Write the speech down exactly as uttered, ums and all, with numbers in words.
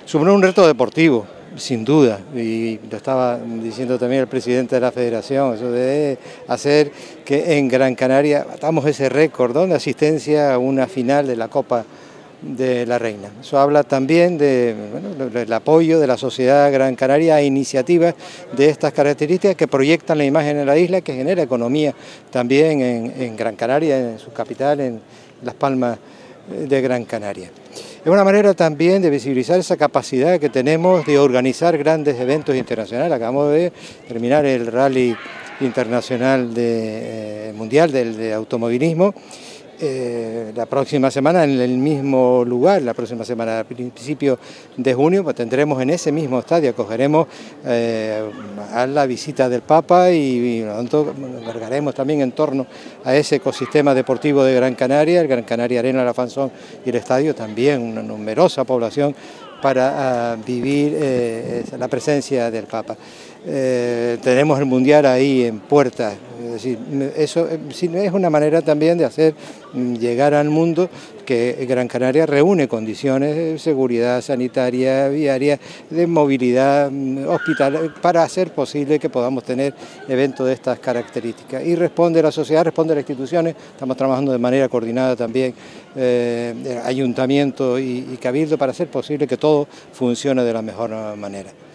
Supone un reto deportivo, sin duda, y lo estaba diciendo también el presidente de la federación, eso debe hacer que en Gran Canaria batamos ese récord, ¿no?, de asistencia a una final de la Copa de la Reina. Eso habla también de, bueno, del apoyo de la sociedad gran canaria a iniciativas de estas características que proyectan la imagen de la isla, que genera economía también en, en Gran Canaria, en su capital, en Las Palmas de Gran Canaria. Es una manera también de visibilizar esa capacidad que tenemos de organizar grandes eventos internacionales. Acabamos de terminar el Rally Internacional de, eh, Mundial del de Automovilismo. Eh, la próxima semana en el mismo lugar, la próxima semana a principios de junio, pues tendremos en ese mismo estadio, acogeremos eh, a la visita del Papa y, y nosotros cargaremos también en torno a ese ecosistema deportivo de Gran Canaria, el Gran Canaria Arena, la Fanzón y el estadio, también una numerosa población para uh, vivir eh, la presencia del Papa. Eh, tenemos el Mundial ahí en puertas, es decir, eso es una manera también de hacer llegar al mundo que Gran Canaria reúne condiciones de seguridad sanitaria, viaria, de movilidad hospitalaria, para hacer posible que podamos tener eventos de estas características. Y responde la sociedad, responde las instituciones, estamos trabajando de manera coordinada también, eh, ayuntamiento y, y cabildo, para hacer posible que todo funcione de la mejor manera.